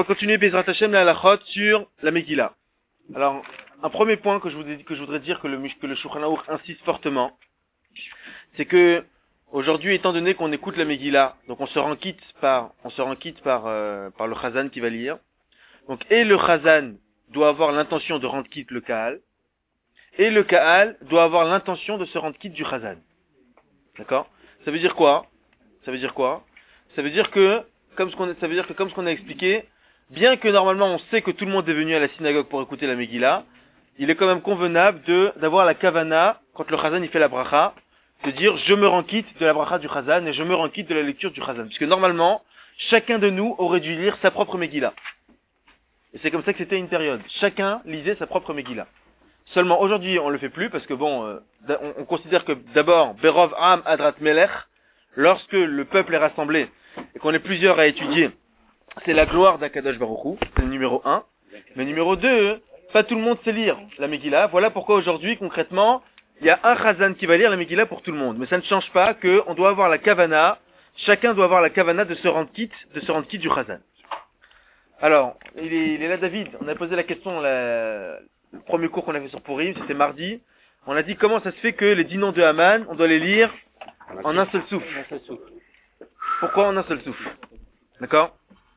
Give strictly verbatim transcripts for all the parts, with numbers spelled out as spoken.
On va continuer Bezrat Hashem la halachot sur la Megillah. Alors, un premier point que je voudrais, que je voudrais dire que le, que le Shulchan Aruch insiste fortement, c'est que aujourd'hui, étant donné qu'on écoute la Megillah, donc on se rend quitte par, on se rend quitte par, euh, par le Chazan qui va lire. Donc, et le Chazan doit avoir l'intention de rendre quitte le Kaal, et le Kaal doit avoir l'intention de se rendre quitte du Chazan. D'accord? Ça veut dire quoi? Ça veut dire quoi? Ça veut dire que, comme ce qu'on, ça veut dire que comme ce qu'on a expliqué, bien que normalement on sait que tout le monde est venu à la synagogue pour écouter la Megillah, il est quand même convenable de, d'avoir la kavana, quand le Chazan il fait la bracha, de dire je me rends quitte de la bracha du Chazan et je me rends quitte de la lecture du Chazan. Puisque normalement, chacun de nous aurait dû lire sa propre Megillah. Et c'est comme ça que c'était une période. Chacun lisait sa propre Megillah. Seulement aujourd'hui on le fait plus parce que bon, euh, on, on considère que d'abord, Berov Am Adrat Melech, lorsque le peuple est rassemblé et qu'on est plusieurs à étudier, c'est la gloire d'Akadosh Baruch Hu, c'est le numéro un. Mais numéro deux, pas tout le monde sait lire la Megillah. Voilà pourquoi aujourd'hui, concrètement, il y a un Chazan qui va lire la Megillah pour tout le monde. Mais ça ne change pas qu'on doit avoir la kavana, chacun doit avoir la kavana de se rendre quitte, de se rendre quitte du Chazan. Alors, il est, il est là David, on a posé la question, la, le premier cours qu'on a fait sur Purim, c'était mardi. On a dit comment ça se fait que les dix noms de Haman, on doit les lire en un seul souffle. Pourquoi en un seul souffle? D'accord?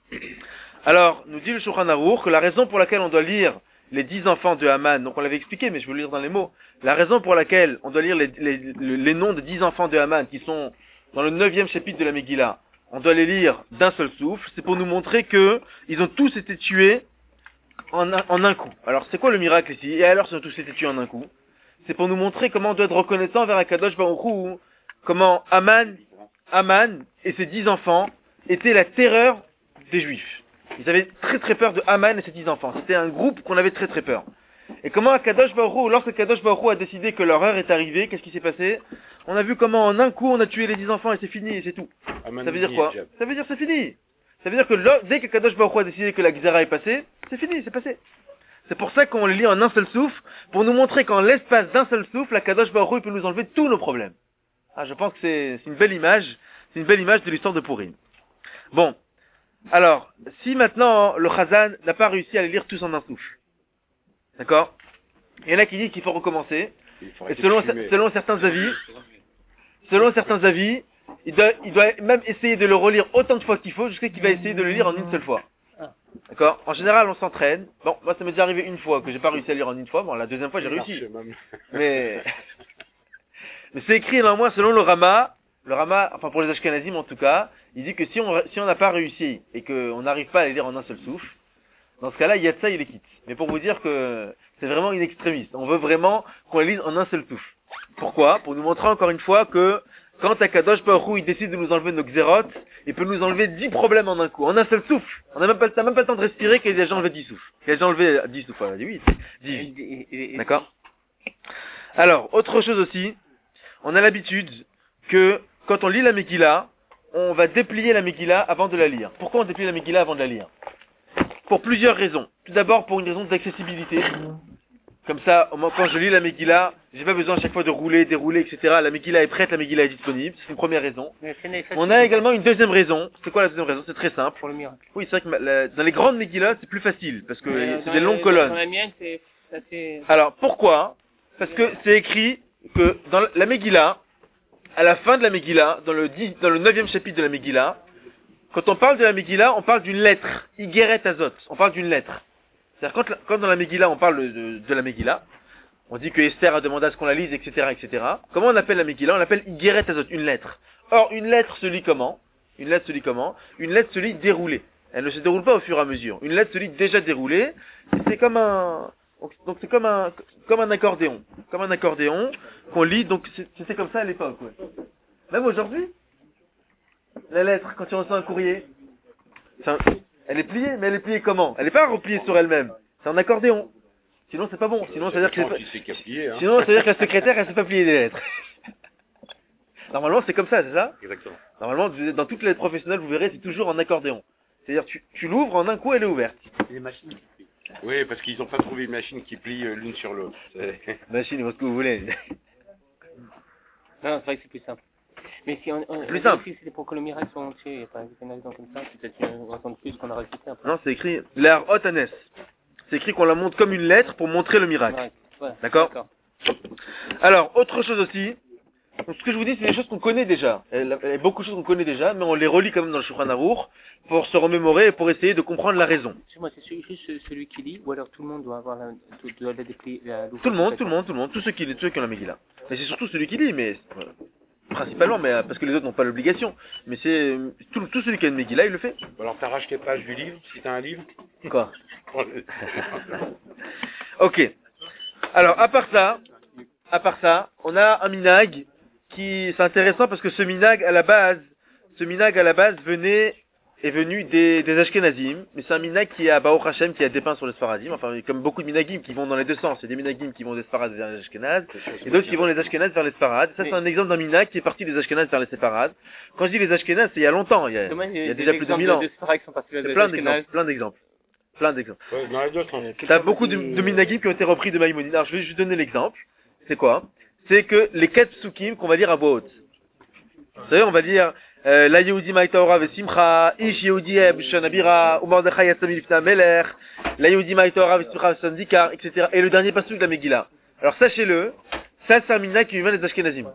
Alors, nous dit le Shulchan Aruch que la raison pour laquelle on doit lire les dix enfants de Haman, donc on l'avait expliqué, mais je vais le lire dans les mots. La raison pour laquelle on doit lire les, les, les, les noms de dix enfants de Haman, qui sont dans le neuvième chapitre de la Megillah, on doit les lire d'un seul souffle, c'est pour nous montrer que ils ont tous été tués en un, en un coup. Alors, c'est quoi le miracle ici? Et alors, ils ont tous été tués en un coup? C'est pour nous montrer comment on doit être reconnaissant vers Akadosh Baruch Hu, comment Haman, Haman et ses dix enfants étaient la terreur des Juifs. Ils avaient très très peur de Haman et ses dix enfants. C'était un groupe qu'on avait très très peur. Et comment Akadosh Baruch Hu, lorsque Akadosh Baruch Hu a décidé que leur heure est arrivée, qu'est-ce qui s'est passé? On a vu comment en un coup on a tué les dix enfants et c'est fini et c'est tout. Haman, ça veut dire quoi? Ça veut dire c'est fini. Ça veut dire que là, dès que Akadosh Baruch Hu a décidé que la Gzera est passée, c'est fini, c'est passé. C'est pour ça qu'on le lit en un seul souffle, pour nous montrer qu'en l'espace d'un seul souffle, Akadosh Baruch Hu peut nous enlever tous nos problèmes. Ah, je pense que c'est, c'est une belle image, c'est une belle image de l'histoire de Purim. Bon. Alors, si maintenant le Chazan n'a pas réussi à les lire tous en un souffle, d'accord? Il y en a qui disent qu'il faut recommencer. Et selon, selon certains avis, selon certains avis, il doit, il doit même essayer de le relire autant de fois qu'il faut, jusqu'à qu'il va essayer de le lire en une seule fois. D'accord? En général, on s'entraîne. Bon, moi, ça m'est déjà arrivé une fois que j'ai pas réussi à lire en une fois. Bon, la deuxième fois, j'ai réussi. Mais, mais c'est écrit normalement selon le Rama. Le Rama, enfin pour les Ashkenazim en tout cas, il dit que si on si on n'a pas réussi et qu'on n'arrive pas à les lire en un seul souffle, dans ce cas-là, Yatsa il les quitte. Mais pour vous dire que c'est vraiment une extrémiste. On veut vraiment qu'on les lise en un seul souffle. Pourquoi? Pour nous montrer encore une fois que quand Akadosh Baruch Hu il décide de nous enlever nos xérotes, il peut nous enlever dix problèmes en un coup, en un seul souffle. On n'a même pas, même pas le temps de respirer qu'il a déjà enlevé dix souffles. Il a déjà enlevé dix souffles. Voilà, oui, dix. D'accord? Alors, autre chose aussi, on a l'habitude que quand on lit la Megillah, on va déplier la Megillah avant de la lire. Pourquoi on déplie la Megillah avant de la lire? Pour plusieurs raisons. Tout d'abord pour une raison d'accessibilité. Comme ça, quand je lis la Megillah, j'ai pas besoin à chaque fois de rouler, dérouler, et cetera. La Megillah est prête, la Megillah est disponible. C'est une première raison. On a également une deuxième raison. C'est quoi la deuxième raison? C'est très simple. Pour le miracle. Oui, c'est vrai que la, dans les grandes Megillah, c'est plus facile, parce que Mais c'est des longues colonnes. Dans la mienne, c'est assez... Alors, pourquoi? Parce que c'est écrit que dans la Megillah, à la fin de la Megillah, dans le dix, dans le neuvième chapitre de la Megillah, quand on parle de la Megillah, on parle d'une lettre. Igeret Azot. On parle d'une lettre. C'est-à-dire, quand, quand dans la Megillah, on parle de, de la Megillah, on dit que Esther a demandé à ce qu'on la lise, et cetera, et cetera. Comment on appelle la Megillah? On l'appelle Igeret Azot, une lettre. Or, une lettre se lit comment? Une lettre se lit comment? Une lettre se lit déroulée. Elle ne se déroule pas au fur et à mesure. Une lettre se lit déjà déroulée. C'est comme un, donc c'est comme un, comme un accordéon. Comme un accordéon qu'on lit, donc c'était comme ça à l'époque, ouais. Même aujourd'hui, la lettre, quand tu reçois un courrier, un, elle est pliée, mais elle est pliée comment? Elle n'est pas repliée sur elle-même. C'est un accordéon. Sinon, c'est pas bon. Sinon, ça veut dire que, hein. Sinon, ça veut dire que la secrétaire, elle sait pas plier des lettres. Normalement, c'est comme ça, c'est ça? Exactement. Normalement, dans toutes les lettres professionnelles, vous verrez, c'est toujours en accordéon. C'est-à-dire, tu, tu l'ouvres en un coup, elle est ouverte. Les machines qui plient. Oui, parce qu'ils n'ont pas trouvé une machine qui plie l'une sur l'autre. Machine, il faut ce que vous voulez. Non, c'est vrai que c'est plus simple. Mais si on, on, C'est plus on simple. dit que c'était pour que le miracle soit entier, il n'y a pas un exemple comme ça, c'est peut-être une raison de plus qu'on a rajouté un peu. Non, c'est écrit l'air Otanes. C'est écrit qu'on la montre comme une lettre pour montrer le miracle. Ouais, ouais, D'accord. Alors, autre chose aussi. Donc, ce que je vous dis, c'est des choses qu'on connaît déjà. Il y a beaucoup de choses qu'on connaît déjà, mais on les relit quand même dans le Shulchan Aruch pour se remémorer et pour essayer de comprendre la raison. Moi, c'est celui, juste celui qui lit, ou alors tout le monde doit avoir la, tout, doit la décli- la Tout le monde, tout le monde, tout le monde, tous ceux qui, tous ceux qui ont la Megillah. Mais c'est surtout celui qui lit, mais euh, principalement, mais euh, parce que les autres n'ont pas l'obligation. Mais c'est euh, tout, tout celui qui a une Megillah, il le fait. Alors t'arraches les pages du livre, si t'as un livre. Quoi? Ok. Alors, à part ça, à part ça, on a un minag qui, c'est intéressant parce que ce minag à la base, ce minag à la base venait, est venu des, des Ashkenazim, mais c'est un minag qui est à Baruch Hashem, qui a dépeint sur les Sfaradim, enfin, comme beaucoup de minagim qui vont dans les deux sens. Il y a des minagim qui vont des Sfarad vers les Ashkenaz, et d'autres qui vont des Ashkenaz vers les Sfarad. Ça, c'est un exemple d'un minag qui est parti des Ashkenaz vers les Sfarad. Quand je dis les Ashkenaz, c'est il y a longtemps, il y a, il y a déjà plus de mille ans. C'est plein d'exemples, plein d'exemples. Plein d'exemples. Ouais, dans les deux sens. T'as beaucoup de, de minagim qui ont été repris de Maïmonide. Alors, je vais juste donner l'exemple. C'est quoi? C'est que les quatre psukim qu'on va dire à voix haute. Vous savez, on va dire, euh, la Yehudi Maïtaora Vesimcha, Ish Yehudi Eb Shanabira, Umar Dechai Yasamil Fna Meler, la Yehudi Maïtaora Vesimcha Sandikar, et cetera. Et le dernier pasuk de la Megillah. Alors, sachez-le, ça, c'est un minag qui vient des Ashkenazim.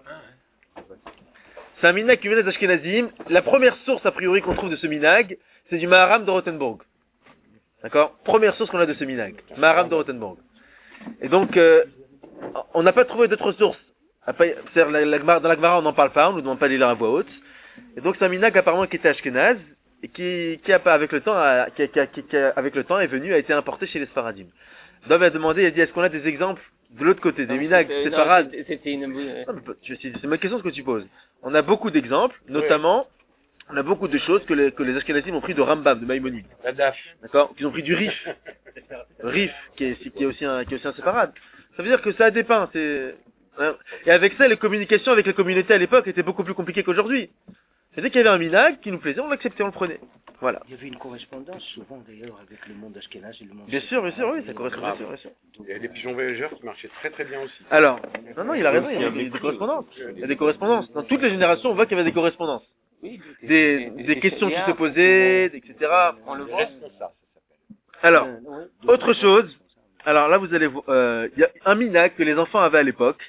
C'est un minag qui vient des Ashkenazim. La première source, a priori, qu'on trouve de ce minag, c'est du Maharam de Rothenburg. D'accord? Première source qu'on a de ce minag. Maharam de Rothenburg. Et donc, euh, on n'a pas trouvé d'autres sources. C'est-à-dire, la, la, dans la Gemara, on n'en parle pas, on ne nous demande pas de lire à voix haute. Et donc, c'est un minag apparemment qui était ashkenaz, et qui, qui a pas, avec le temps, a, qui, qui, qui, qui a, avec le temps, est venu, a été importé chez les Sfaradim. Dov a demandé, il a dit, est-ce qu'on a des exemples de l'autre côté, des minags séfarades? C'était une... C'est ma question ce que tu poses. On a beaucoup d'exemples, notamment, on a beaucoup de choses que les, que les Ashkenazim ont pris de Rambam, de Maïmonide. La daf. D'accord? Qu'ils ont pris du Rif. Rif, qui est, qui est aussi un, qui est aussi un séfarade. Ça veut dire que ça a dépeint, c'est, hein. Et avec ça, les communications avec les communautés à l'époque étaient beaucoup plus compliquées qu'aujourd'hui. Et dès qu'il y avait un minag qui nous plaisait, on l'acceptait, on le prenait. Voilà. Il y avait une correspondance souvent d'ailleurs avec le monde ashkénaze et le monde... Bien sûr, bien sûr, oui, ça correspond, bien sûr, bien sûr. Il y avait des pigeons voyageurs qui marchaient très très bien aussi. Alors, non, non, il a raison, il y a des, des correspondances. Il y a des correspondances. Dans toutes les générations, on voit qu'il y avait des correspondances. Des, des questions qui se posaient, et cetera. On le voit. Alors, autre chose. Alors là, vous allez voir, euh, il y a un minag que les enfants avaient à l'époque,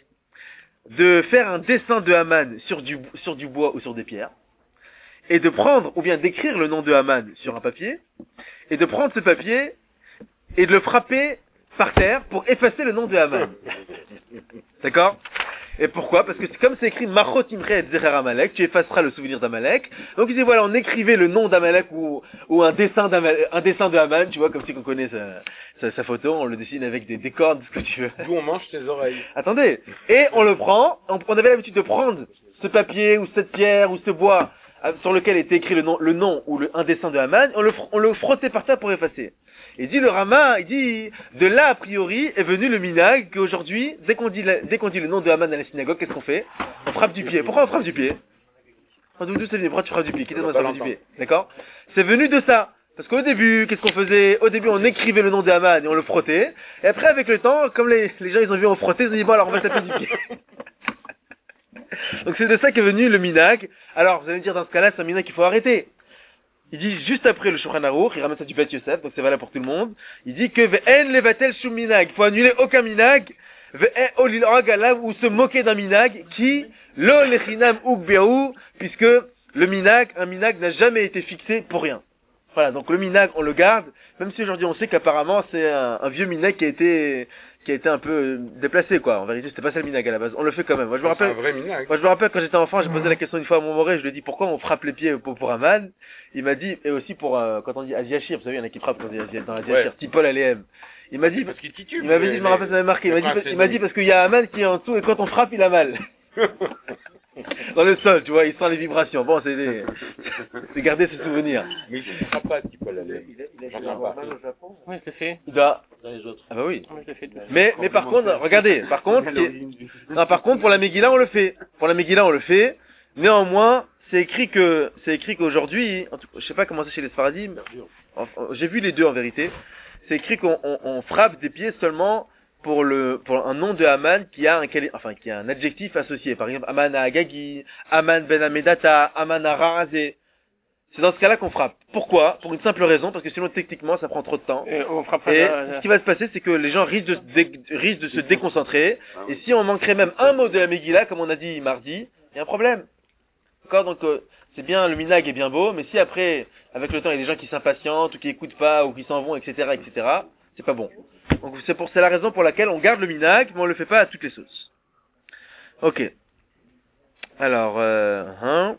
de faire un dessin de Haman sur du, sur du bois ou sur des pierres, et de prendre, ou bien d'écrire le nom de Haman sur un papier, et de prendre ce papier, et de le frapper par terre pour effacer le nom de Haman. D'accord? Et pourquoi? Parce que c'est comme c'est écrit Machot Imre et Zecher Amalek, tu effaceras le souvenir d'Amalek. Donc il dit voilà, on écrivait le nom d'Amalek ou, ou un dessin d'Amalek, un dessin de Haman, tu vois, comme si on connaît sa, sa, sa photo, on le dessine avec des, des cordes, ce que tu veux. D'où on mange tes oreilles. Attendez. Et on le prend, on, on avait l'habitude de prendre ce papier ou cette pierre ou ce bois euh, sur lequel était écrit le nom, le nom ou le, un dessin de Haman, on le, on le frottait par terre pour effacer. Il dit le Rama, il dit, de là a priori est venu le minag qu'aujourd'hui, dès qu'on dit, la, dès qu'on dit le nom de Haman à la synagogue, qu'est-ce qu'on fait? On frappe du pied. Pourquoi on frappe du pied? D'où c'est venu? Pourquoi tu frappes du pied? Qui t'a demandé de frapper du pied? D'accord? C'est venu de ça. Parce qu'au début, qu'est-ce qu'on faisait? Au début, on écrivait le nom de Haman et on le frottait. Et après, avec le temps, comme les, les gens, ils ont vu on frottait, ils ont dit bon alors on va taper du pied. Donc c'est de ça qu'est venu le minag. Alors, vous allez me dire dans ce cas-là, c'est un minag qu'il faut arrêter. Il dit juste après le Shulchan Aruch, il ramène ça du Beth Yosef, donc c'est valable pour tout le monde. Il dit que ve'en levatel shum minag, il faut annuler aucun minag, ve'en olil agalav ou se moquer d'un minag qui lo lechinam ukbehu, puisque le minag, un minag n'a jamais été fixé pour rien. Voilà, donc le minag on le garde, même si aujourd'hui on sait qu'apparemment c'est un, un vieux minag qui a été qui a été un peu déplacé quoi. En vérité c'était pas ça le minag à la base, on le fait quand même. Moi je me rappelle. C'est un vrai minag. Moi je me rappelle quand j'étais enfant, j'ai posé la question une fois à mon moré, je lui ai dit pourquoi on frappe les pieds pour, pour Haman. Il m'a dit, et aussi pour euh, quand on dit Asiachir, vous savez il y en a qui frappent quand on dit Asi- dans Asiachir, Ouais. Tipol Aléem. Il m'a dit, Parce qu'il titube. il m'avait dit, je me rappelle ça m'avait marqué, il m'a dit, il m'a dit parce qu'il y a Haman qui est en dessous et quand on frappe il a mal. Dans le sol, tu vois, il sent les vibrations. Bon, c'est des... c'est garder ses souvenirs. Mais il ne fera pas, Tipol Aléem. J'entends pas. Oui, je le fais. Il doit... Dans les autres. Ah bah oui. Oui, je le fais. Mais, mais par contre, regardez, par contre, ce qui est- non, par contre, pour la Megillah, on le fait. Pour la Megillah, on le fait. Néanmoins, c'est écrit que, c'est écrit qu'aujourd'hui, en tout cas, je sais pas comment c'est chez les Sfaradim, enfin, j'ai vu les deux en vérité, c'est écrit qu'on on, on frappe des pieds seulement pour le pour un nom de Haman qui a un quali- enfin qui a un adjectif associé. Par exemple, Haman à Agagi, Haman ben Amedata, Haman à Rarazé. C'est dans ce cas-là qu'on frappe. Pourquoi? Pour une simple raison, parce que sinon techniquement ça prend trop de temps. Et on frappe pas Et la- ce qui va se passer, c'est que les gens risquent de, se dé- risquent de se déconcentrer. Et si on manquerait même un mot de la Megillah, comme on a dit mardi, il y a un problème. D'accord? Donc euh, c'est bien, le minag est bien beau, mais si après, avec le temps, il y a des gens qui s'impatientent, ou qui écoutent pas, ou qui s'en vont, et cetera, et cetera, c'est pas bon. Donc c'est pour c'est la raison pour laquelle on garde le minag, mais on le fait pas à toutes les sauces. Ok. Alors, euh, hein.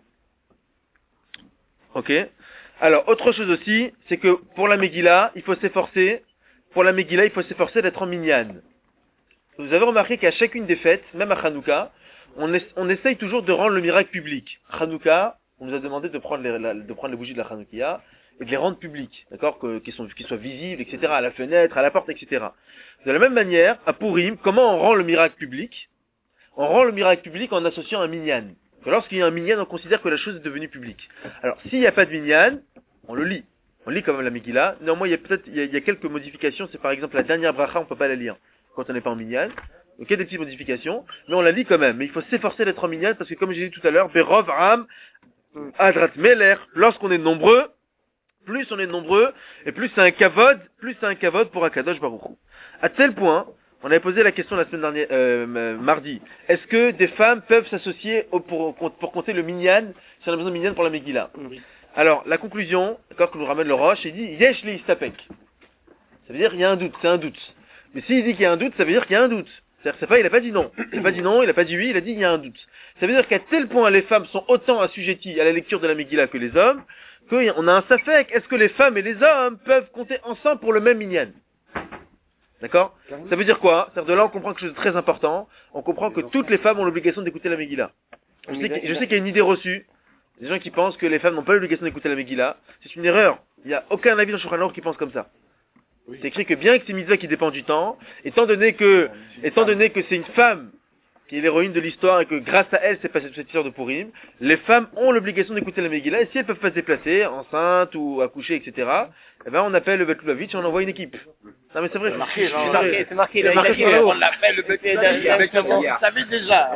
Ok. Alors, autre chose aussi, c'est que pour la Megillah, il faut s'efforcer, pour la Megillah, il faut s'efforcer d'être en minyan. Vous avez remarqué qu'à chacune des fêtes, même à Hanouka, on, es- on essaye toujours de rendre le miracle public. Hanouka, on nous a demandé de prendre les, la- de prendre les bougies de la Hanoukia et de les rendre publiques, d'accord, que- qu'ils sont, qu'ils soient visibles, et cetera, à la fenêtre, à la porte, et cetera. De la même manière, à Purim, comment on rend le miracle public? On rend le miracle public en associant un minyan. Que lorsqu'il y a un minyan, on considère que la chose est devenue publique. Alors, s'il n'y a pas de minyan, on le lit. On lit quand même la Megillah. Néanmoins, il y a peut-être, il y a, il y a quelques modifications. C'est par exemple la dernière bracha, on peut pas la lire quand on n'est pas en minyan. Donc il y a des petites modifications, mais on la lit quand même. Mais il faut s'efforcer d'être en minyan parce que comme j'ai dit tout à l'heure, Berov Ram, Adrat Meler, lorsqu'on est nombreux, plus on est nombreux, et plus c'est un kavod, plus c'est un kavod pour Akadosh Baruch Hu. À tel point, on avait posé la question la semaine dernière, euh, mardi. Est-ce que des femmes peuvent s'associer au- pour, pour compter le minyan, si on a besoin de minyan pour la Megillah? Oui. Alors, la conclusion, d'accord, que nous ramène le Roche, il dit, yesh li istapek. Ça veut dire, il y a un doute, c'est un doute. Mais s'il dit qu'il y a un doute, ça veut dire qu'il y a un doute. C'est-à-dire, c'est pas, il a pas dit non. Il a pas dit non, il a pas dit oui, il a dit il y a un doute. Ça veut dire qu'à tel point les femmes sont autant assujetties à la lecture de la Megillah que les hommes, qu'on a un safek. Est-ce que les femmes et les hommes peuvent compter ensemble pour le même minyan? D'accord? Ça veut dire quoi? C'est-à-dire, de là, on comprend quelque chose de très important. On comprend que toutes les femmes ont l'obligation d'écouter la Megillah. Je sais qu'il je sais qu'il y a une idée reçue. Des gens qui pensent que les femmes n'ont pas l'obligation d'écouter la Megillah. C'est une erreur. Il n'y a aucun avis dans Shulchan Aruch qui pense comme ça. C'est écrit que bien que c'est mitzvah qui dépend du temps, étant donné que, étant donné que c'est une femme qui est l'héroïne de l'histoire et que grâce à elle c'est passé cette histoire de Purim, les femmes ont l'obligation d'écouter la Megillah et si elles peuvent pas se déplacer, enceintes ou accoucher, et cetera, eh ben on appelle le Betloulavitch et on envoie une équipe. Non mais c'est vrai. C'est marqué, C'est c'est vrai. marqué, c'est marqué. C'est Il a marqué dit, sur le haut. on l'appelle le petit avec le bon. Vous savez déjà.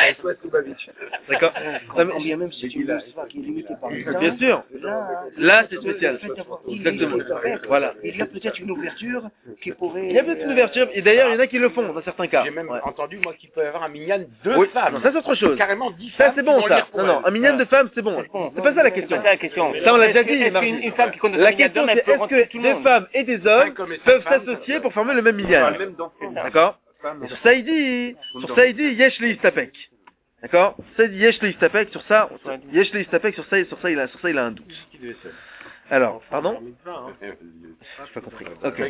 D'accord. Non, mais- Quand bien même si tu veux qui est limité par le temps. Bien sûr. Là, Là, c'est spécial. le fait d'avoir dit Exactement. les affaires, Voilà. il y a peut-être une ouverture qui pourrait. Il y a peut-être une ouverture, et d'ailleurs il y en a qui le font dans certains cas. J'ai même Ouais. entendu, moi, qu'il peut y avoir un minyan de Oui. femmes. Non, ça c'est autre chose. Carrément dix Ça femmes. c'est qui bon vont ça. lire pour Non, non, elles. un minyan de femmes c'est bon. C'est pas ça la question. C'est pas ça la question. Ça on l'a déjà Est-ce que- dit, est-ce Mardi. qu'une- une femme qui compte La le question minyan, c'est elle peut est-ce rentrer que tout le des monde. femmes et des Cinq hommes hommes et cinq peuvent femmes, s'associer pour former le même minyan? Même dans D'accord? Et sur ça il dit, sur ça il dit yesh le istapek. D'accord? Ça il dit yesh le istapek, sur ça, yesh le istapek, sur ça, sur ça il a, sur ça il a un doute. Alors, pardon? J'ai pas compris. Ok.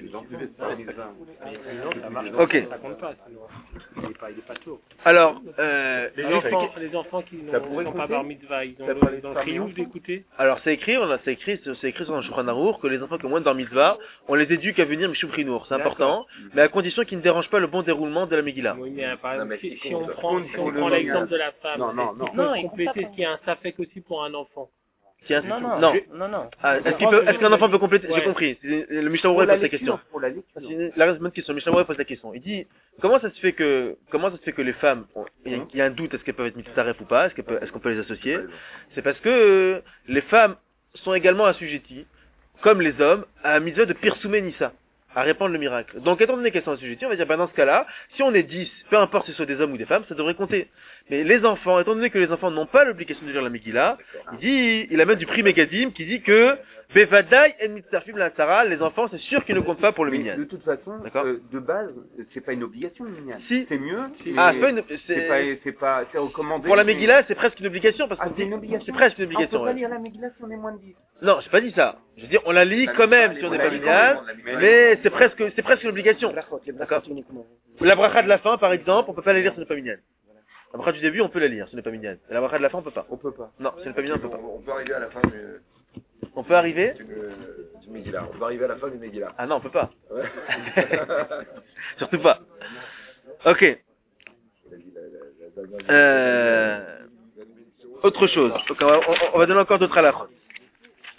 Ok. Ça compte pas, sinon. Il est pas, il est pas tôt. Alors, euh, Les les- enfants, les enfants qui n'ont Ça pourrait sont pas compter bar mitzvah, ils ont Ça le, pourrait dans être le parmi triomphe enfants d'écouter. alors c'est écrit, on a, c'est écrit, c'est écrit sur le Shulchan Aruch que les enfants qui ont moins de bar mitzvah, on les éduque à venir Mishum Chinour. C'est important, mais à condition qu'ils ne dérangent pas le bon déroulement de la Megillah. Oui, mais, par exemple, mais si, si si on compte- prend, compte si pour on le prend langage. l'exemple de la femme, Non, non, est-ce non. qu'il Non, peut il compléter compte pas. ce qu'il y a un safek aussi pour un enfant. Qui a- Non, non. non. Non, non. Ah, est-ce qu'il peut, est-ce qu'un enfant peut compléter? J'ai Ouais. compris. C'est- Le Mishnah Berurah pose la question. Pour la lecture. C'est une- la bonne question. Le Mishnah Berurah pose la question. Il dit, comment ça se fait que, comment ça se fait que les femmes, ont- il y a- il y a un doute, est-ce qu'elles peuvent être mitzaref ou pas? Est-ce qu'elles peuvent- est-ce qu'on peut les associer? C'est parce que euh, les femmes sont également assujetties, comme les hommes, à un mitzvah de pirsoumer nissa, à répandre le miracle. Donc, étant donné qu'elles sont assujetties, on va dire, ben, dans ce cas-là, si on est dix, peu importe si ce sont des hommes ou des femmes, ça devrait compter. Mais les enfants, étant donné que les enfants n'ont pas l'obligation de lire la Megillah, il dit, il amène du prix Megadim qui dit que, Bevadai en mitzarfim la Sarah, les enfants, c'est sûr qu'ils ne comptent pas pour le Mais minyan. de toute façon, D'accord. euh, de base, c'est pas une obligation le minyan. Si. C'est mieux. Ah, mais c'est pas une, c'est c'est, pas, c'est pas, c'est recommandé. pour la mais- Megillah, c'est presque une obligation parce Ah, qu'on c'est dit, une obligation. c'est presque une Ah, on obligation, peut pas ouais. lire la Megillah si on est moins de dix. Non, j'ai pas dit ça. Je veux dire, on la lit quand même si on n'est pas minyan, mais c'est presque, c'est presque une obligation. Brachot, les D'accord. brachot uniquement. La bracha de la fin, par exemple, on peut pas la lire si on n'est pas minyan. La bracha du début, on peut la lire si on n'est pas minyan. Et la bracha de la fin, on peut pas. On peut pas. Non, si on n'est pas minyan, on peut pas. On peut arriver à la fin du, On peut arriver? du, du Megillah. On peut arriver à la fin du Megillah. Ah non, on peut pas. Ouais. Surtout pas. Ok. Euh... Autre chose. Donc, on, va, on- on va donner encore d'autres halachot.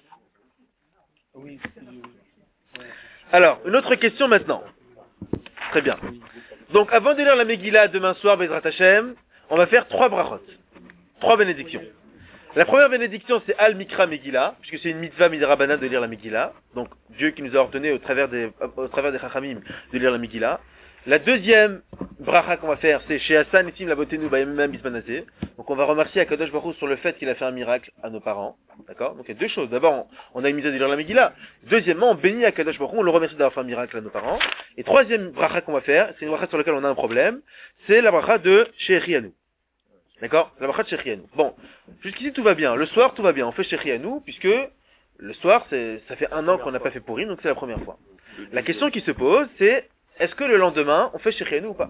Oui, si- Alors, une autre question maintenant. Très bien. Donc, avant de lire la Megillah demain soir, Bezrat Hashem, on va faire trois brachot. Trois bénédictions. La première bénédiction, c'est Al Mikra Megillah, puisque c'est une mitzvah midrabana de lire la Megillah. Donc, Dieu qui nous a ordonné au travers des, au travers des Chachamim de lire la Megillah. La deuxième bracha qu'on va faire, c'est chez Hassan Itim la beauté nous bayemem bismanazé. Donc, on va remercier Akadosh Baruch Hu sur le fait qu'il a fait un miracle à nos parents. D'accord? Donc, il y a deux choses. D'abord, on a une mitzvah de lire la Megillah. Deuxièmement, on bénit Akadosh Baruch Hu, on le remercie d'avoir fait un miracle à nos parents. Et troisième bracha qu'on va faire, c'est une bracha sur laquelle on a un problème, c'est la bracha de Shechianu. D'accord? La bracha de Shechianu. Bon, jusqu'ici tout va bien. Le soir, tout va bien. On fait Shechianu, puisque le soir, c'est, ça fait un an qu'on n'a pas fait Purim, donc c'est la première fois. La question qui se pose, c'est, est-ce que le lendemain, on fait Shechianu ou pas?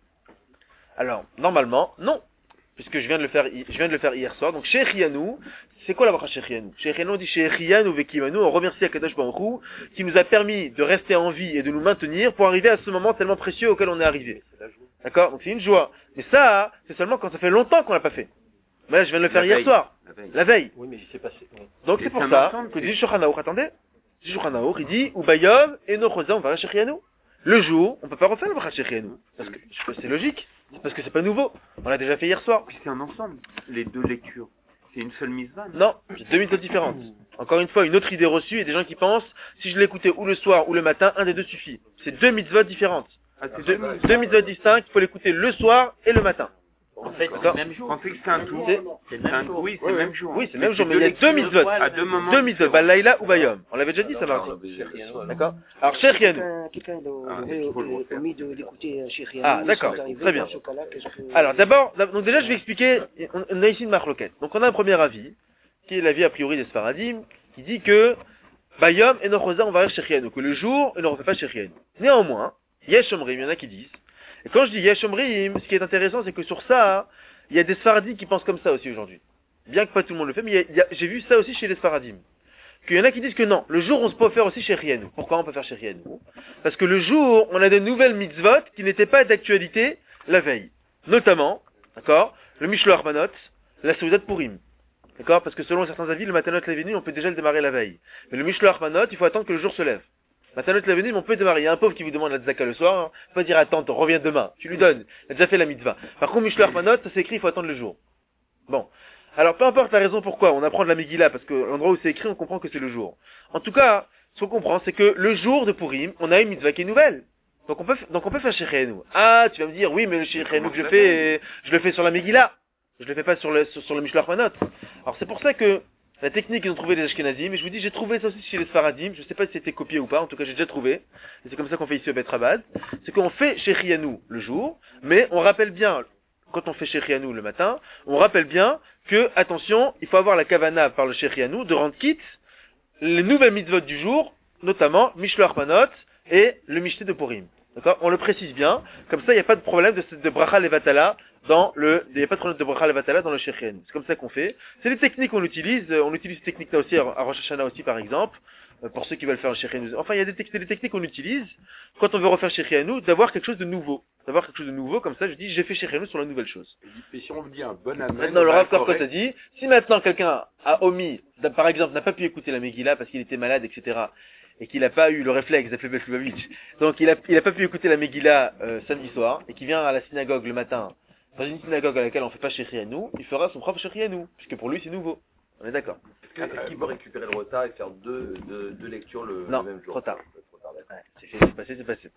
Alors, normalement, non. Puisque je viens de le faire, je viens de le faire hier soir. Donc, Shechianu, c'est quoi la bracha Shechianu? Shechianu, on dit Shechianu vekimanu, on remercie Akadosh Baruch Hu, qui nous a permis de rester en vie et de nous maintenir pour arriver à ce moment tellement précieux auquel on est arrivé. D'accord? Donc, c'est une joie. Mais ça, c'est seulement quand ça fait longtemps qu'on l'a pas fait. Mais là, je viens de le faire La hier veille. soir. La veille. La veille. Oui, mais il s'est passé. Oui. Donc, Et c'est pour c'est ça un que dit Shulchan Aruch, attendez. Dit Shulchan Aruch, il dit, Ubayom, et no chosa, on va Shechianu. Le jour, on peut pas refaire le bracha Shechianu. Parce que, c'est logique. C'est parce que c'est pas nouveau. On l'a déjà fait hier soir. Puis c'est un ensemble, les deux lectures. C'est une seule mitzvah. non Non, c'est deux mitzvot différentes. Encore une fois, une autre idée reçue et des gens qui pensent, si je l'écoutais ou le soir ou le matin, un des deux suffit. C'est deux mitzvot différentes. Ah, c'est Deux, deux deux mitzvot distincts, il faut l'écouter le soir et le matin. En fait, c'est D'accord. le même jour. Je pensais que c'était un tout. C'est- C'est un tout. Oui, c'est le même jour. Oui, c'est le même jour, mais il y a deux mitzvot. À deux moments. Deux mitzvot, Balaïla ou Bayom. On l'avait déjà dit, ça Non, mardi. on a déjà dit. D'accord? Alors, Shechianu. Quelqu'un quelqu'un Ah, aurait il faut le refaire. omis de- d'écouter Cheikh Yannou. Ah, d'accord, sans arriver très bien. dans ce cas-là, qu'est-ce que- Alors, d'abord, d'ab- donc déjà, je vais expliquer, on, on a ici une marloquette. Donc, on a un premier avis, qui est l'avis a priori des Sfaradim, qui dit que, Bayom et Nochosa, on va faire Shechianu, que le jour, on ne refait pas Shechianu. Néanmoins, Yesh Omrim, il y en a qui disent. Et quand je dis Yesh Omrim, ce qui est intéressant, c'est que sur ça, il y a des Sfaradim qui pensent comme ça aussi aujourd'hui. Bien que pas tout le monde le fait, mais il y a- il y a- j'ai vu ça aussi chez les Sfaradim. Qu'il y en a qui disent que non, le jour on se peut faire aussi Shechianu. Pourquoi on peut faire Shechianu? Parce que le jour, on a de nouvelles mitzvot qui n'étaient pas d'actualité la veille. Notamment, d'accord, le Mishloach Manot, la Seudat Purim. D'accord? Parce que selon certains avis, le Matanot Levenim, on peut déjà le démarrer la veille. Mais le Mishloach Manot, il faut attendre que le jour se lève. Matanot Levenim, on peut démarrer. Il y a un pauvre qui vous demande la tzaka le soir, hein. Faut pas dire attends, on revient demain. Tu lui donnes. Il a déjà fait la mitzvah. Par contre, Mishloach Manot, ça s'écrit, il faut attendre le jour. Bon. Alors, peu importe la raison pourquoi, on apprend de la Megillah, parce que l'endroit où c'est écrit, on comprend que c'est le jour. En tout cas, ce qu'on comprend, c'est que le jour de Purim, on a une mitzvah qui est nouvelle. Donc on peut, donc on peut faire Shechianu. Ah, tu vas me dire, oui, mais le Shechianu que je fais, je le fais sur la Megillah. Je le fais pas sur le, sur, sur le Mishloach Manot. Alors c'est pour ça que la technique qu'ils ont trouvé les Ashkenazim, et je vous dis, j'ai trouvé ça aussi chez les Sfaradim, je sais pas si c'était copié ou pas, en tout cas j'ai déjà trouvé, et c'est comme ça qu'on fait ici au Bet Rabad, c'est qu'on fait Shechianu le jour, mais on rappelle bien, quand on fait Shechianu le matin, on rappelle bien que, attention, il faut avoir la kavana par le Shechianu de rendre quitte les nouvelles mitzvot du jour, notamment Mishloach Manot et le Mishté de Purim. D'accord? On le précise bien, comme ça il n'y a pas de problème de, de bracha levatala dans le, il n'y a pas de problème de bracha levatala dans le Shechianu. C'est comme ça qu'on fait. C'est des techniques qu'on utilise, on utilise ces techniques-là aussi à Rosh Hashanah aussi par exemple, pour ceux qui veulent faire un Shechianu. Enfin il y a des, te- des techniques qu'on utilise quand on veut refaire Shechianu, d'avoir quelque chose de nouveau. D'avoir quelque chose de nouveau, comme ça je dis j'ai fait Shechianu sur la nouvelle chose. Et si on vous dit un bon amen, Maintenant, le on va Rav Korkot correct. a dit, si maintenant quelqu'un a omis, d- par exemple, n'a pas pu écouter la Megillah parce qu'il était malade, et cetera, et qu'il n'a pas eu le réflexe d'appeler Beth Lubavitch, donc il a, il a pas pu écouter la Megillah euh, samedi soir, et qui vient à la synagogue le matin, dans une synagogue à laquelle on fait pas Shechianu, il fera son propre Shechianu, puisque pour lui c'est nouveau. On est d'accord? Est-ce que- est-ce qu'il peut récupérer le retard et faire deux, deux, deux lectures le, Non, le même jour? trop tard. Trop tard, d'accord. Ouais, c'est fait, c'est passé, c'est passé.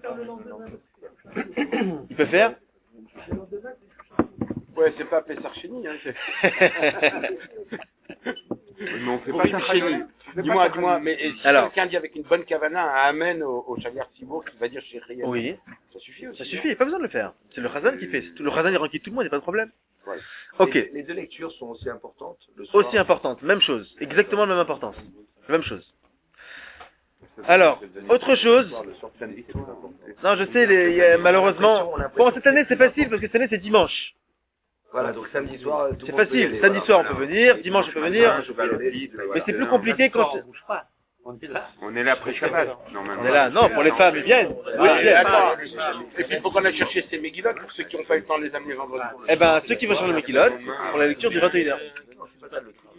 Il peut faire? Ouais, c'est pas Pessar Chéni, hein. c'est- Mais on fait Pour pas ça. Chéni. Dis-moi, dis-moi, mais et si Alors. quelqu'un dit avec une bonne kavana un amen au, au Shaliach Tzibour qui va dire chez Rien, Oui, ça suffit aussi. ça suffit, il n'y a pas besoin de le faire. C'est le Chazan qui fait. Le Chazan il renquille tout le monde, il n'y a pas de problème. Ouais. Ok. Les, les deux lectures sont aussi importantes le soir. Aussi importante, même chose, exactement la même importance, même chose. Alors, autre chose, Le soir, plein de vie, c'est très important. non je sais, les- il y a- malheureusement, bon cette année c'est facile parce que cette année c'est dimanche, Voilà, donc samedi soir, tout c'est le monde peut y facile, aller, samedi voilà. soir on peut venir, dimanche on peut venir, Je peux aller, voilà. mais c'est plus compliqué quand, On est là après Shabbat, normalement. on est là, non pour les femmes ils viennent, Oui, Oui, ils et viennent. attends, et puis il faut qu'on aille chercher ces Megillot pour ceux qui n'ont pas eu le temps de les amener vendredi. Eh ben ceux qui vont sur le Mekilot, pour la lecture du vingt et une heures.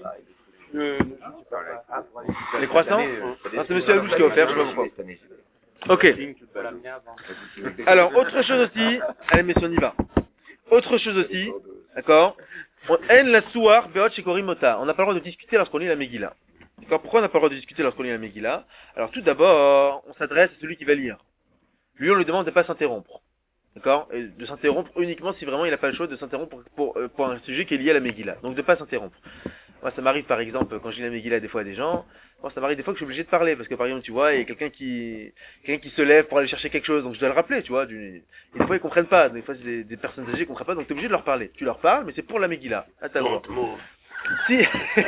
Euh, Les croissants, non c'est monsieur Alouche qui a offert, je sais pas pourquoi. Ok. Alors, autre chose aussi, allez, mais si on y va. Autre chose aussi, d'accord? On en la souar beot shekorimota. On n'a pas le droit de discuter lorsqu'on lit la Megillah. D'accord? Pourquoi on n'a pas le droit de discuter lorsqu'on lit la Megillah? Alors, tout d'abord, on s'adresse à celui qui va lire. Lui, on lui demande de pas s'interrompre. D'accord? Et de s'interrompre uniquement si vraiment il n'a pas le choix de s'interrompre pour, pour, euh, pour un sujet qui est lié à la Megillah. Donc, de pas s'interrompre. Moi, ça m'arrive, par exemple, quand je lis la Megillah des fois à des gens, moi, ça m'arrive des fois que je suis obligé de parler, parce que, par exemple, tu vois, il y a quelqu'un qui, quelqu'un qui se lève pour aller chercher quelque chose, donc je dois le rappeler, tu vois, du, et des fois, ils comprennent pas, des fois, c'est des, des personnes âgées qui comprennent pas, donc t'es obligé de leur parler. Tu leur parles, mais c'est pour la Megillah. Ah, t'as le droit. Si,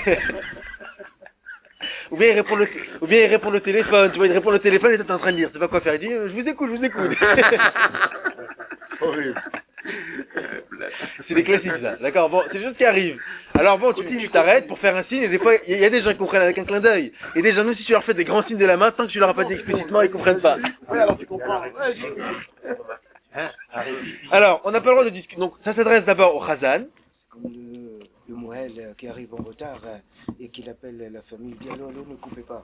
ou bien il répond le, ou bien il répond le téléphone, tu vois, il répond le téléphone et t'es en train de dire, c'est pas quoi faire, il dit, je vous écoute, je vous écoute. Horrible. C'est des classiques, ça. D'accord, bon, c'est des choses qui arrivent. Alors bon, tu tu t'arrêtes pour faire un signe, et des fois, il y, y a des gens qui comprennent avec un clin d'œil. Et des gens, même si tu leur fais des grands signes de la main, tant que tu leur as pas dit explicitement, ils comprennent pas. Ouais, alors tu comprends. Ouais, Alors, on n'a pas le droit de discuter. Donc, ça s'adresse d'abord au Chazan. Comme le, le Moël euh, qui arrive en retard euh, et qui appelle la famille, dit allô, allô, ne coupez pas.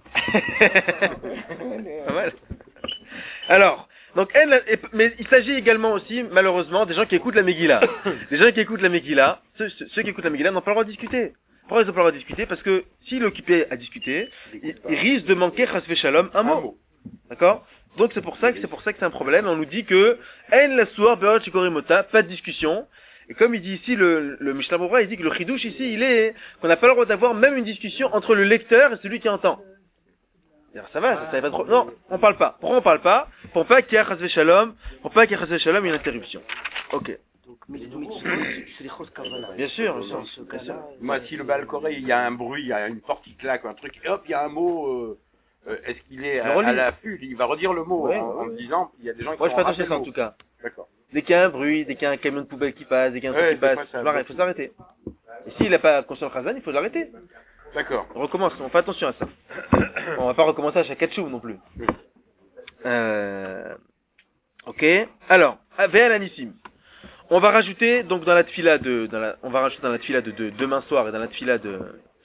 Pas mal. Alors, donc, elle, mais il s'agit également aussi, malheureusement, des gens qui écoutent la Megillah. Des gens qui écoutent la Megillah, ceux, ceux, ceux qui écoutent la Megillah n'ont pas le droit de discuter. Pourquoi ils n'ont pas le droit de discuter? Parce que s'il est occupé à discuter, il, il risque de manquer, chas v'shalom, un mot. D'accord? Donc c'est pour ça que c'est pour ça que c'est un problème. On nous dit que en la soir beot shikorimota, pas de discussion. Et comme il dit ici le le Mishnah Berurah, il dit que le chidouche ici, il est qu'on n'a pas le droit d'avoir même une discussion entre le lecteur et celui qui entend. Alors, ça va, ça, ça va pas trop. Non, on parle pas. Pourquoi on parle pas? Pour pas qu'il y ait chas v'shalom, pour pas qu'il y ait chas v'shalom une interruption. Ok. Donc, mais les mitzvot, c'est des choses kavala. Bien sûr, bien sûr. Dans ce cas-là, Moi, si le Baal-Koré, il y a un bruit, il y a une porte qui claque, un truc, et hop, il y a un mot, euh, euh, est-ce qu'il est à, à l'affût? Il va redire le mot Ouais, en, ouais. en disant, il y a des gens qui Moi je vont fais attention à rater ça le en mot. tout cas. D'accord. Dès qu'il y a un bruit, dès qu'il y a un camion de poubelle qui passe, dès qu'il y a un truc Ouais, qui passe, des fois, ça- il faut l'arrêter, faut s'arrêter. Et s'il n'a pas conscience de Chazan, il faut l'arrêter. D'accord. On recommence, on fait attention à ça. On va pas recommencer à chaque ketchup non plus. Euh... Ok. Alors, Ve'al Anissim. On va rajouter donc dans la tfila de, dans la, on va rajouter dans la tfila de, de demain soir et dans la tfila de,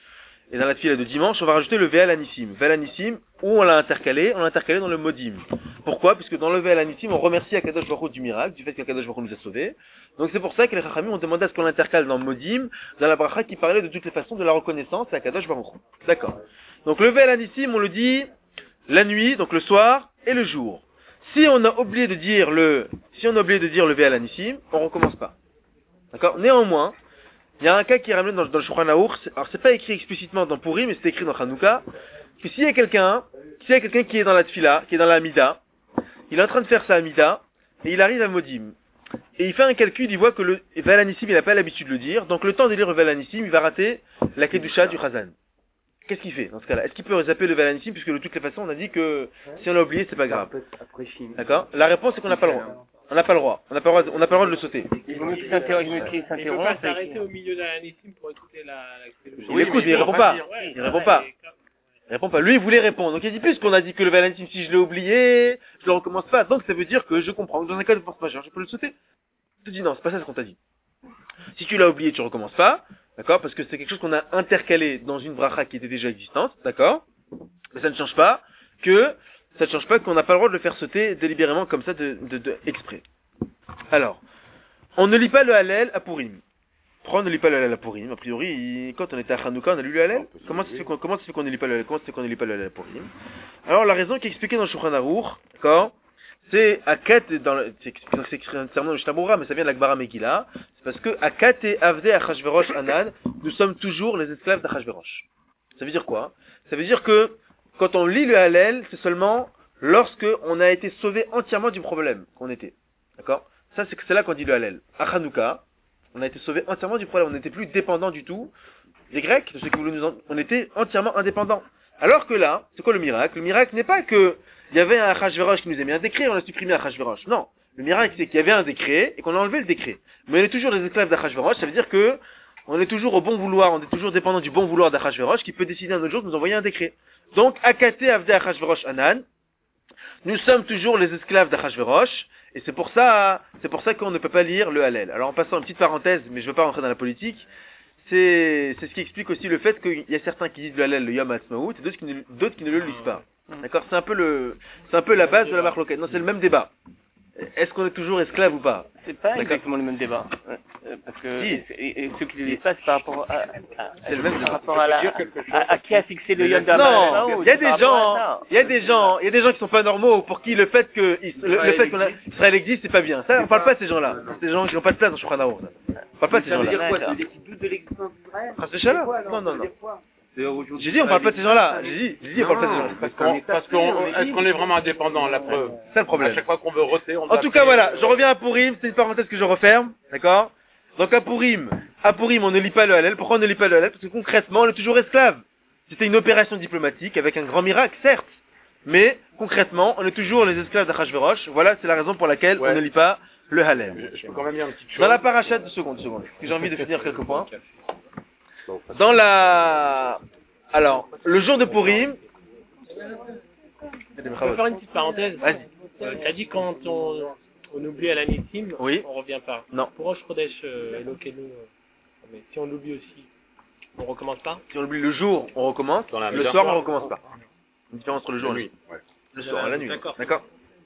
et dans la tfila de dimanche, on va rajouter le Ve'al Anissim. Ve'al Anissim, où on l'a intercalé, on l'a intercalé dans le Modim. Pourquoi? Puisque dans le Ve'al Anissim, on remercie Akadosh Baruch Hu du miracle, du fait qu'Akadosh Baruch Hu nous a sauvés. Donc c'est pour ça que les Chachamim ont demandé à ce qu'on l'intercale dans Modim, dans la bracha qui parlait de toutes les façons de la reconnaissance à Akadosh Baruch Hu. D'accord. Donc le Ve'al Anissim, on le dit la nuit, donc le soir et le jour. Si on a oublié de dire le, si on a oublié de dire le Ve'al Anissim, on recommence pas. D'accord? Néanmoins, il y a un cas qui est ramené dans, dans le Shulchan Aruch. Alors c'est pas écrit explicitement dans Purim, mais c'est écrit dans Hanouka, que s'il y a quelqu'un, s'il y a quelqu'un qui est dans la Tfila, qui est dans la Amida, il est en train de faire sa Amida, et il arrive à Modim. Et il fait un calcul, il voit que le Ve'al Anissim, il n'a pas l'habitude de le dire, donc le temps de lire le Ve'al Anissim, il va rater la Kedusha du Chazan. Qu'est-ce qu'il fait dans ce cas-là? Est-ce qu'il peut zapper le Ve'al Anissim, puisque de toutes les façons, on a dit que si on l'a oublié, c'est pas grave. D'accord? La réponse est qu'on n'a pas le droit. On n'a pas le droit. On n'a pas le droit, de, on n'a pas le droit de le sauter. Il vaut mieux qu'il s'interrompt. Il vaut mieux qu'il Il peut pas s'interrompt. s'arrêter au milieu de la Nissim pour écouter la, la Il Oui, écoute, mais mais il il répond faut pas. pas dire. Ouais, Il répond pas. Il répond pas. Lui, il voulait répondre. Donc il dit, puisqu'on a dit que le Ve'al Anissim, si je l'ai oublié, je le recommence pas. Donc ça veut dire que je comprends que dans un cas de force majeure, je peux le sauter. Je te dis non, c'est pas ça ce qu'on t'a dit. Si tu l'as oublié, tu recommences pas. D'accord? Parce que c'est quelque chose qu'on a intercalé dans une bracha qui était déjà existante. D'accord? Mais ça ne change pas que, ça ne change pas qu'on n'a pas le droit de le faire sauter délibérément comme ça, de, de, de exprès. Alors, on ne lit pas le Hallel à Purim. Pourquoi on ne lit pas le Hallel à Purim? A priori, quand on était à Hanouka, on a lu le Hallel. Comment ça se fait qu'on, comment ça se fait qu'on ne lit pas le Hallel? Comment ça se fait qu'on ne lit pas le Hallel à Purim? Alors, la raison qui est expliquée dans le Shulchan Aruch, d'accord? C'est Akat dans le, c'est, c'est écrit entièrement dans le Mishnah Berurah, mais ça vient de la Gemara Megillah. C'est parce que Akat et Avdei Achashverosh Anan, nous sommes toujours les esclaves d'Achashverosh. Ça veut dire quoi? Ça veut dire que, quand on lit le Hallel, c'est seulement lorsque on a été sauvé entièrement du problème qu'on était. D'accord? Ça, c'est que c'est là qu'on dit le Hallel. À Hanouka, on a été sauvé entièrement du problème. On n'était plus dépendant du tout des Grecs, de ceux qui voulaient nous en... on était entièrement indépendants. Alors que là, c'est quoi le miracle? Le miracle n'est pas que il y avait un Achashverosh qui nous a mis un décret, on a supprimé Achashverosh. Non. Le miracle, c'est qu'il y avait un décret et qu'on a enlevé le décret. Mais on est toujours les esclaves d'Achashverosh, ça veut dire que on est toujours au bon vouloir, on est toujours dépendant du bon vouloir d'Achashverosh qui peut décider un autre jour de nous envoyer un décret. Donc, Akate Avdei Achashverosh Anan, nous sommes toujours les esclaves d'Achashverosh, et c'est pour ça, c'est pour ça qu'on ne peut pas lire le Hallel. Alors, en passant une petite parenthèse, mais je ne veux pas rentrer dans la politique, c'est, c'est ce qui explique aussi le fait qu'il y a certains qui disent le Hallel le Yom HaAtzmaut, et d'autres qui ne, d'autres qui ne le lisent pas. D'accord? C'est un peu le, c'est un peu la base de la marloquette. Non, c'est le même débat. Est-ce qu'on est toujours esclave ou pas? C'est pas D'accord. exactement le même débat. Euh, Parce que Si. et, et, et ceux qui ne disent pas, c'est par rapport à, à, C'est le même par débat. rapport à, la, à, à qui a fixé le yom Non, d'Amal. il y a des gens, il y a des gens, il y a des gens qui sont pas normaux pour qui le fait que le, le fait qu'on a Israël existe, c'est pas bien. Ça, on parle pas de ces gens-là. C'est des gens qui n'ont pas de place dans Shulchan Aruch. On parle pas de ces Ça veut gens-là. dire quoi? Ça veut dire qu'ils doutent de l'existence d'Israël? Ah, c'est Shalom. Non, non, non. C'est-à-dire aujourd'hui, J'ai dit, on parle pas de ces gens-là. J'ai dit, j'ai dit, on parle pas de ces gens-là. Parce qu'on, parce qu'on, est-ce qu'on est vraiment indépendant, la preuve? C'est le À problème. chaque fois qu'on veut roter, on En doit tout cas, faire- voilà, je reviens à Purim, c'est une parenthèse que je referme, d'accord? Donc à Purim, à Purim, on ne lit pas le Hallel. Pourquoi on ne lit pas le Hallel? Parce que concrètement, on est toujours esclave. C'était une opération diplomatique avec un grand miracle, certes, mais concrètement, on est toujours les esclaves d'Achashverosh. Voilà, c'est la raison pour laquelle Ouais. on ne lit pas le Hallel. Je peux quand même dire une petite chose. Dans la paracha, deux secondes, deux secondes, j'ai envie de finir quelques points. Dans la... Alors, le jour de Purim... Je peux faire une petite parenthèse. Vas-y. Euh, tu as dit quand on, on oublie à l'Anissim, Oui. on revient pas. Non. Pour Rosh Chodesh, euh, Elokenu, euh, mais si on l'oublie aussi, on recommence pas. Si on oublie le jour, on recommence. Dans la Le nuit. soir, on recommence pas. Une différence entre le jour et La la nuit. nuit. Ouais. Le soir, la nuit. D'accord. D'accord.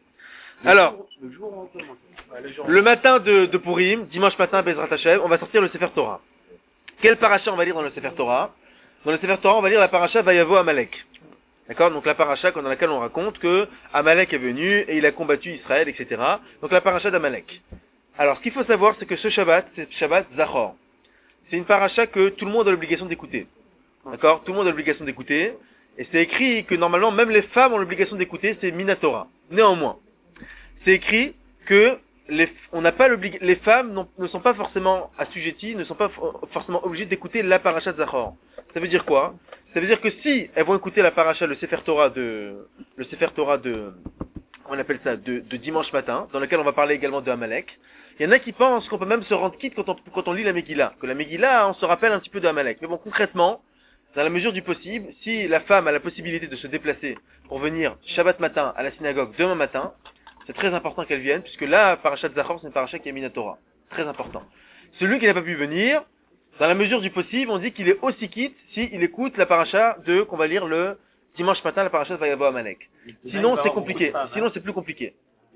Alors, Le jour où on commence. Ouais, le jour. le matin de, de Purim, dimanche matin, Bezrat Hashem, on va sortir le Sefer Torah. Quelle paracha on va lire dans le Sefer Torah? Dans le Sefer Torah, on va lire la paracha Vayavo Amalek. D'accord? Donc la paracha dans laquelle on raconte que Amalek est venu et il a combattu Israël, et cetera. Donc la paracha d'Amalek. Alors, ce qu'il faut savoir, c'est que ce Shabbat, c'est Shabbat Zachor. C'est une paracha que tout le monde a l'obligation d'écouter. D'accord? Tout le monde a l'obligation d'écouter. Et c'est écrit que normalement, même les femmes ont l'obligation d'écouter, c'est Minatora. Néanmoins, c'est écrit que les, on n'a pas l'oblig- les femmes n'ont- ne sont pas forcément assujetties, ne sont pas for- forcément obligées d'écouter la paracha de Zachor. Ça veut dire quoi? Ça veut dire que si elles vont écouter la paracha, le Sefer Torah de, le Sefer Torah de, on appelle ça, de, de dimanche matin, dans lequel on va parler également de Amalek, il y en a qui pensent qu'on peut même se rendre quitte quand on, quand on lit la Megillah. Que la Megillah, on se rappelle un petit peu de Amalek. Mais bon, concrètement, dans la mesure du possible, si la femme a la possibilité de se déplacer pour venir Shabbat matin à la synagogue demain matin, c'est très important qu'elle vienne, puisque là, parachat Zachor, c'est une paracha qui est Minatora. Très important. Celui qui n'a pas pu venir, dans la mesure du possible, on dit qu'il est aussi quitte s'il écoute la paracha de, qu'on va lire le dimanche matin, la paracha de Vayavo Amalek. Sinon, c'est compliqué. Sinon, c'est plus compliqué.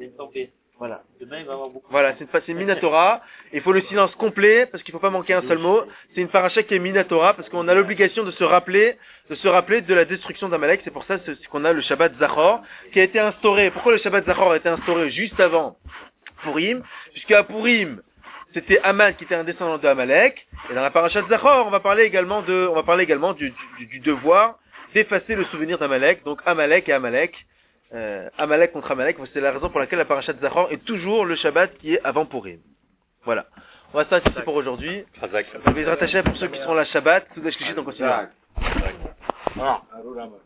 Voilà. Demain, il va y avoir beaucoup. Voilà, c'est une, c'est une Minatora. Il faut le silence complet, parce qu'il faut pas manquer un seul mot. C'est une paracha qui est Minatora, parce qu'on a l'obligation de se rappeler, de se rappeler de la destruction d'Amalek. C'est pour ça c'est- qu'on a le Shabbat Zachor, qui a été instauré. Pourquoi le Shabbat Zachor a été instauré juste avant Purim? Puisqu'à Purim, c'était Amal qui était un descendant de Amalek. Et dans la paracha de Zachor, on va parler également de, on va parler également du, du, du devoir d'effacer le souvenir d'Amalek. Donc Amalek et Amalek. Euh, Amalek contre Amalek, c'est la raison pour laquelle la paracha de Zachor est toujours le Shabbat qui est avant Purim. Voilà. On va s'arrêter ici pour aujourd'hui. Razak. Bezrat Hashem, pour ceux qui seront là Shabbat, tout Shlichit, on continue. Voilà.